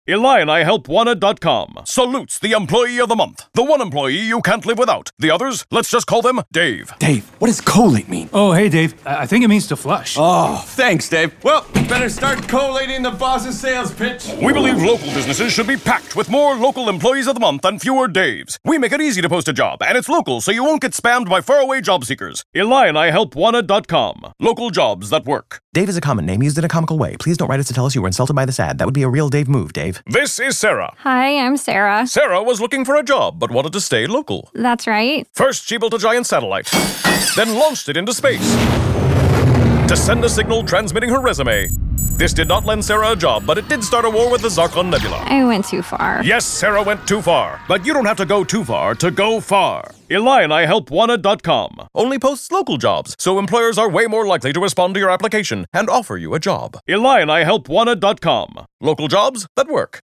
IlliniHelpWanted.com salutes the Employee of the Month. The one employee you can't live without. The others, let's just call them Dave. Dave, what does collate mean? Oh, hey, Dave. I think it means to flush. Oh, thanks, Dave. Well, better start collating the boss's sales pitch. We believe local businesses should be packed with more local Employees of the Month and fewer Daves. We make it easy to post a job, and it's local, so you won't get spammed by faraway job seekers. IlliniHelpWanted.com. Local jobs that work. Dave is a common name used in a comical way. Please don't write us to tell us you were insulted by this ad. That would be a real Dave move, Dave. This is Sarah. Hi, I'm Sarah. Sarah was looking for a job, but wanted to stay local. That's right. First, she built a giant satellite, then launched it into space to send a signal transmitting her resume. This did not lend Sarah a job, but it did start a war with the Zarkon Nebula. I went too far. Yes, Sarah went too far, but you don't have to go too far to go far. IlliniHelpWanted.com only posts local jobs, so employers are way more likely to respond to your application and offer you a job. IlliniHelpWanted.com. Local jobs that work.